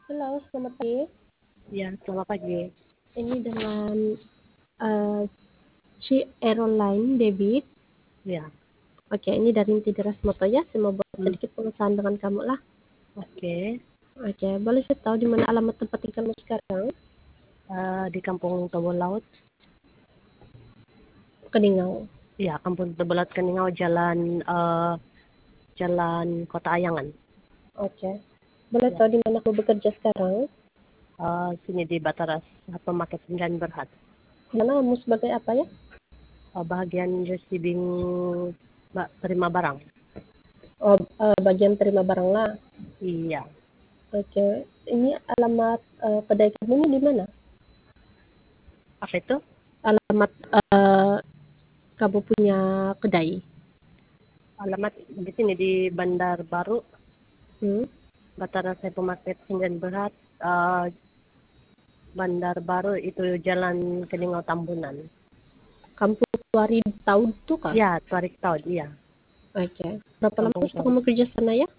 Halo, selamat pagi. Ya, selamat pagi. Ini dengan Ci Aeroline Debit. Ya, Oke, ini dari Intideras Moto ya. Saya mau buat hmm, sedikit pengesahan dengan kamu lah. oke. Oke, boleh saya tahu di mana alamat tempat tinggal kamu sekarang? Di Kampung Tobo Laut. Keningau. Ya, Kampung Tobo Laut Keningau, Jalan Kota Ayangan. Oke. Boleh Ya, tahu di mana kamu bekerja sekarang? sini di Bataras, Pemakai Kendaraan Berhad. Mana kamu sebagai apa ya? Bagian receiving terima barang. Oh, bagian terima barang lah. Iya, Oke. Ini alamat kedai kamu ini di mana? apa itu? Alamat kamu punya kedai. Alamat di sini di Bandar Baru, Hmm? Bataras Pemakai Kendaraan Berhad. eh, Bandar Baru itu Jalan Keningau Tambunan. Kampung Tuari tahu tuh kah? Ya, Tuarik Taud, iya. Oke. Berapa lama Kampung sudah Tuarik. kamu kerja sana ya?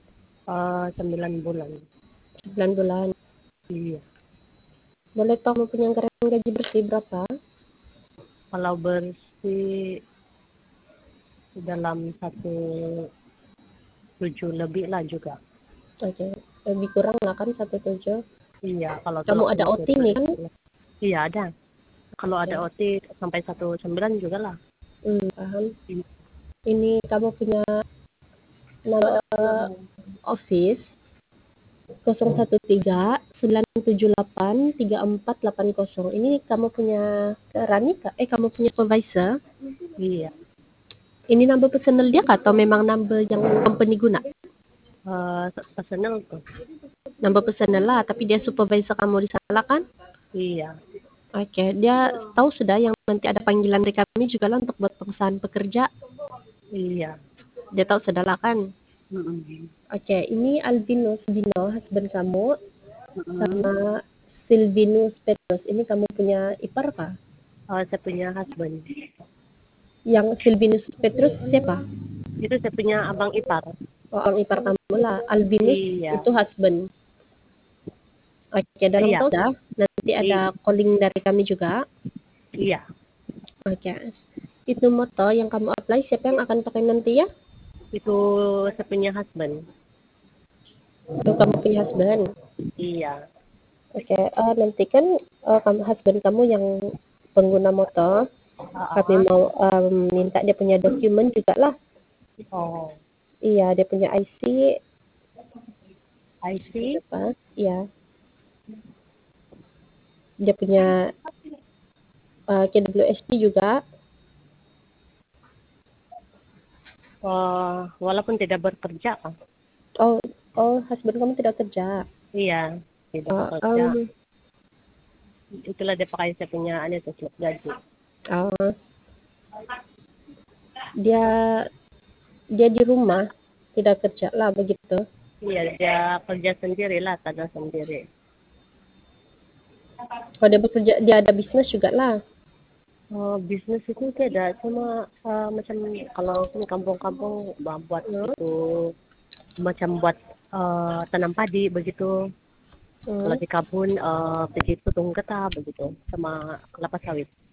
9 bulan. 9 bulan. Iya. Boleh tahu kamu punya anggaran gaji bersih berapa? Kalau bersih dalam 1,7 lebih lah juga. Oke, lebih kurang lah kan 1,7. Iya, kalau Kamu tolak ada ukur. OT nih kan? Iya ada. Kalau ada Oke, OT sampai 1,9 juga lah. paham. Iya. Ini kamu punya nama office 013 978 3480. Ini kamu punya Rani kak? Kamu punya supervisor? Iya. Ini number personal dia kak atau memang number yang company guna? Personal tuh. Number personal lah, tapi dia supervisor kamu di sana kan? Iya. Oke, dia tahu sudah yang nanti ada panggilan dari kami juga lah untuk buat pengesahan pekerja. Iya. Dia tahu sudah lah kan. Mm-mm. Oke, ini Albinus Bino, husband kamu, Mm-mm. sama Silvinus Petrus. Ini kamu punya ipar kah? Saya punya husband. Yang Silvinus Petrus siapa? Itu saya punya abang ipar. Oh, orang ipar kamu lah. Albinus Iya. itu husband. Oke, dalam Iya. tahu dah. Nanti ada I- calling dari kami juga. iya. Oke. Itu moto yang kamu apply, siapa yang akan pakai nanti ya? Itu saya punya husband. Itu kamu punya husband. Iya. Oke, nanti kan kamu husband kamu yang pengguna motor, kami Ah, mau minta dia punya dokumen juga lah. oh, Iya, dia punya IC, I see. apa? Iya, dia punya KWSP juga. Walaupun tidak bekerja, Kak. Oh, oh, husband kamu tidak kerja. Iya, tidak Oh, bekerja. Itulah dia pakai saya punya tuh slip gaji. oh, dia dia di rumah tidak kerja lah begitu. Iya, dia kerja sendiri lah, tanah sendiri. Kalau dia bekerja, dia ada bisnis juga lah. Bisnis itu tidak cuma macam kalau di kampung-kampung buat No? itu macam buat tanam padi begitu. Kalau Hmm. di kebun pergi potong getah begitu sama kelapa sawit.